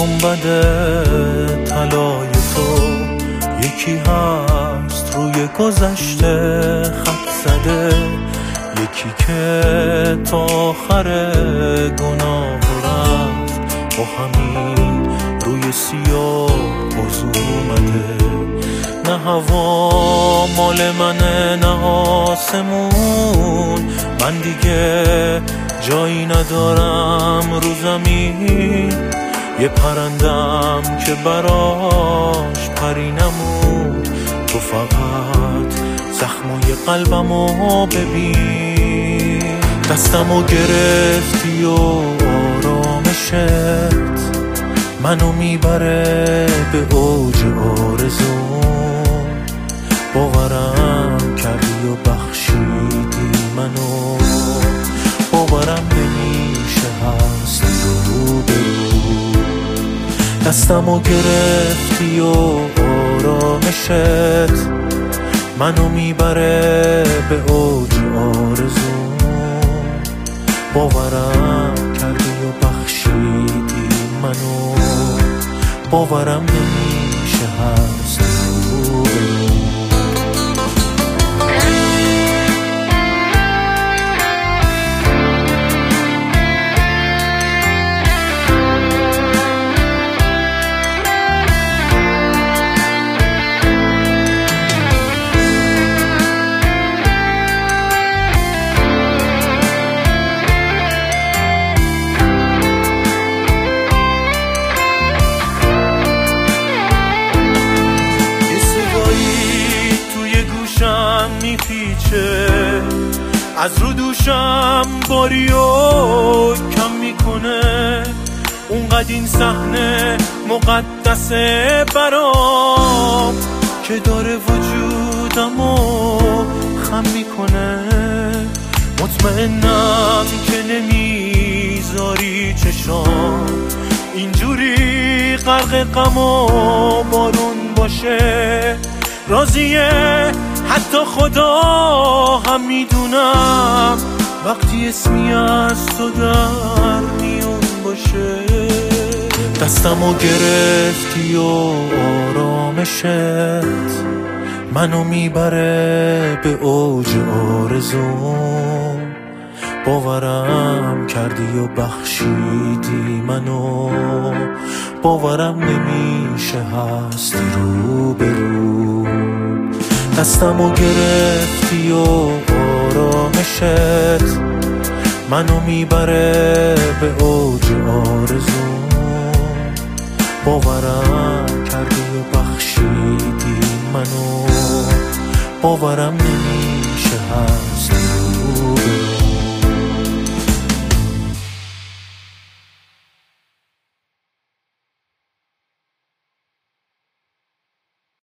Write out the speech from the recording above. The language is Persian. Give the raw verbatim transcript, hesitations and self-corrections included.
گنبد طلای تو یکی هست روی گذشته خط زده، یکی که تا آخر گناه رفت با همین روی سیاه بازو اومده. نه هوا مال منه نه آسمون، من دیگه جایی ندارم رو زمین. یه پرندم که براش پری نمود، تو فقط زخمای قلبمو ببین. دستمو گرفتی و آرامشت منو میبره به اوج آرزوم. باورم کردی و بخشیدی منو، باورم نمیشه هست رو برو. دستمو گرفتی و آرامشت منو میبره به اوج آرزوم. باورم کردی و بخشیدی منو، باورم نمیشه هست رو برو. میپیچه از رو دوشم باریو کم میکنه، اونقدر این صحنه مقدسه برام که داره وجودمو خم میکنه. مطمئنم که نمیذاری چشام اینجوری غرق غم و بارون باشه. راضیه حتی خدا هم میدونم وقتی اسمی از تو در میون باشه. دستمو گرفتی و آرامشت منو میبره به اوج آرزوم. باورم کردی و بخشیدی منو، باورم نمیشه هست رو برو. دستمو گرفتی و آرامشت منو میبره به اوج آرزوم. باورم کردی و بخشیدی منو، باورم نمیشه هست رو برو.